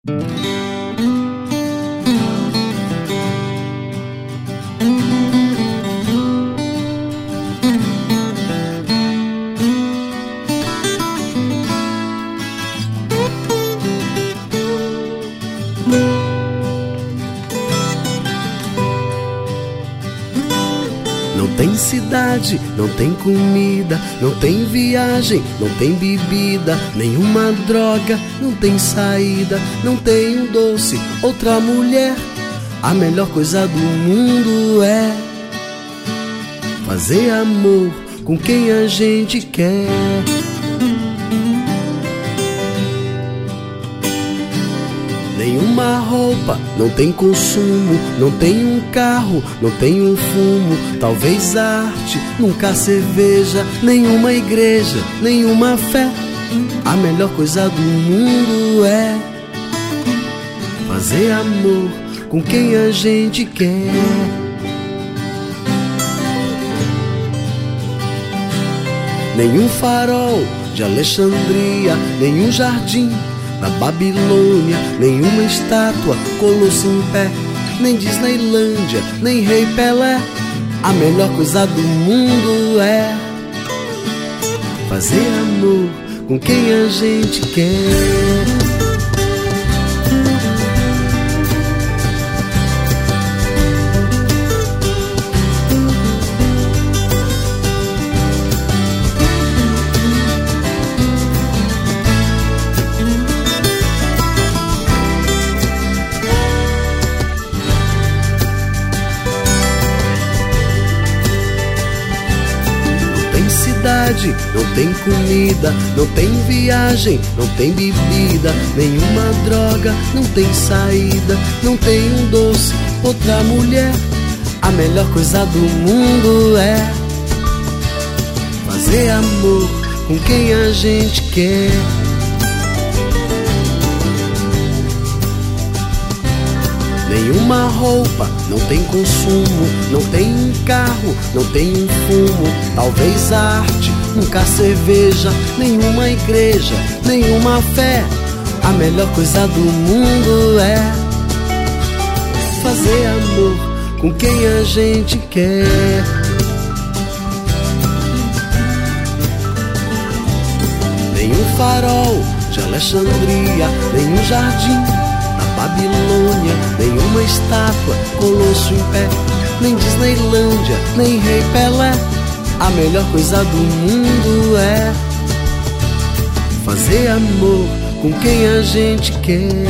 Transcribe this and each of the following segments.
Não tem cidade, não tem comida, não tem viagem, não tem bebida, nenhuma droga, não tem saída, não tem um doce, outra mulher. A melhor coisa do mundo é fazer amor com quem a gente quer. Nenhuma roupa, não tem consumo, não tem um carro, não tem um fumo, talvez arte, nunca cerveja, nenhuma igreja, nenhuma fé. A melhor coisa do mundo é fazer amor com quem a gente quer. Nenhum farol de Alexandria, nenhum jardim da Babilônia, nenhuma estátua colou-se em pé, nem Disneylândia, nem Rei Pelé. A melhor coisa do mundo é fazer amor com quem a gente quer. Não tem comida, não tem viagem, não tem bebida, nenhuma droga, não tem saída, não tem um doce, outra mulher. A melhor coisa do mundo é fazer amor com quem a gente quer. Nenhuma roupa, não tem consumo, não tem um carro, não tem um fumo, talvez arte, nunca cerveja, nenhuma igreja, nenhuma fé. A melhor coisa do mundo é fazer amor com quem a gente quer. Nenhum farol de Alexandria, nenhum jardim da Babilônia, nenhuma estátua colou-se em pé, nem Disneylândia, nem Rei Pelé. A melhor coisa do mundo é fazer amor com quem a gente quer.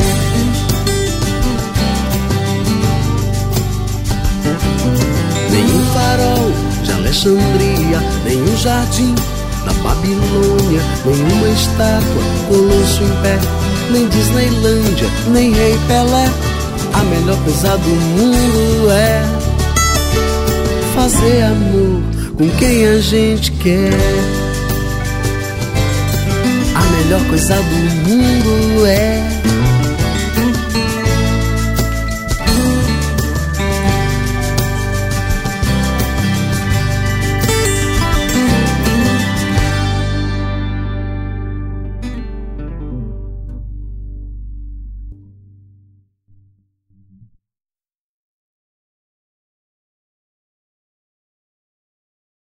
Nenhum farol de Alexandria, nenhum jardim da Babilônia, nenhuma estátua colou-se em pé, nem Disneylândia, nem Rei Pelé. A melhor coisa do mundo é fazer amor com quem a gente quer. A melhor coisa do mundo é